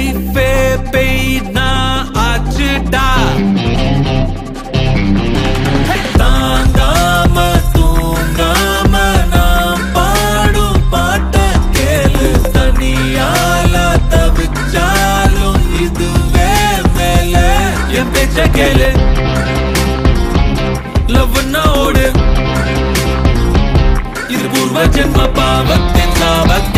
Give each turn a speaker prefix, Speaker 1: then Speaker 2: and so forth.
Speaker 1: லைஃபே பெய்னா ஆச்சுடா தாங்காம தூங்காம நாம் பாடும் பாட்ட கேளு தனியால தவிச்சாலும் இதுவே மேல என் பேச்ச கேளு லவ்னா ஓடு இது பூர்வ ஜென்ம பாவத்தின் சாபத்